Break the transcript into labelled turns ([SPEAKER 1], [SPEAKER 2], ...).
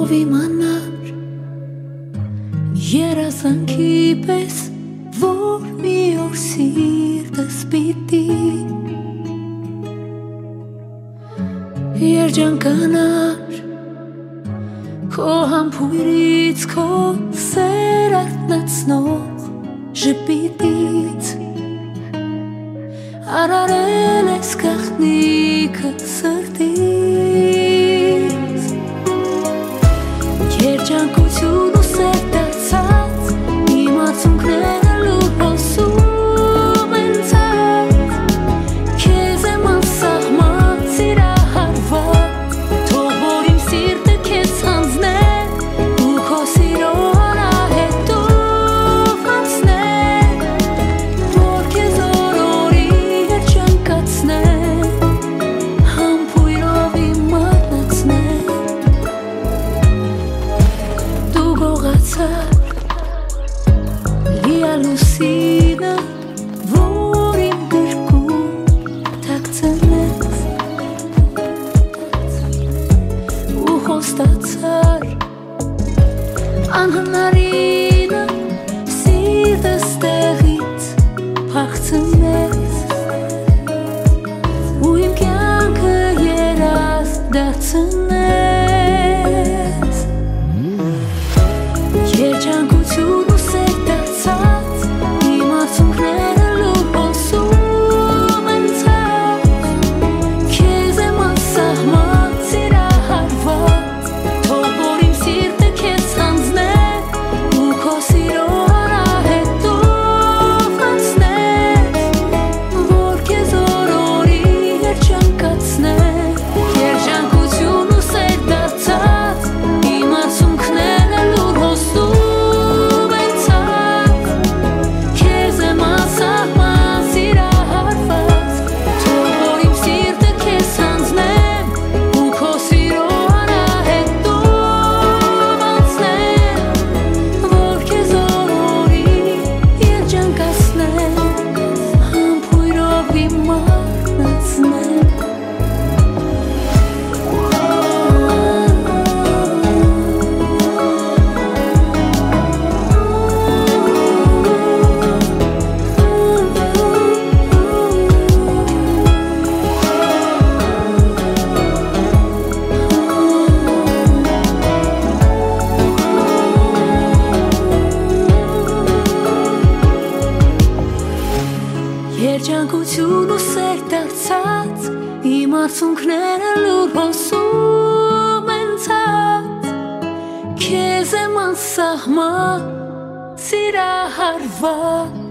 [SPEAKER 1] Մովիմանար երազանքի պես, որ մի օր սիրտս պիտի երջանկանար քո համբույրից, քո սեր արթնացնող ժպիտից արարել ես գաղտնիքը սրտից Երջանկություն ու սեր դարձած իմ արցունքները լուր հոսում են ցած Քեզ եմ անսահման սիրահարված Թող որ իմ սիրտը քեզ հանձնե ու քո սիրո արահետով անցնե Որ քեզ օրորի երջանկացնե Համբույրով իմ մատնացնե Լիալուսինը, որ իմ գրկում թաքցնեց ու խոստացար անհնարինը սիրտս տեղից փախցնեց ու իմ կյանքը երազ դարձնեց Երջանկություն ու սեր դարձած իմ արցունքները լուր հոսում են ցած Քեզ եմ անսահման սիրահարված Թող որ իմ սիրտը քեզ հանձնե ու քո սիրո արահետով անցնե Որ քեզ օրորի երջանկացնե Երջանկություն ու սեր դարձած իմ արցունքները լուր հոսում Երջանկություն ու սեր դարձած իմ արցունքները լուր հոսում են ցած Քեզ եմ անսահման սիրահարված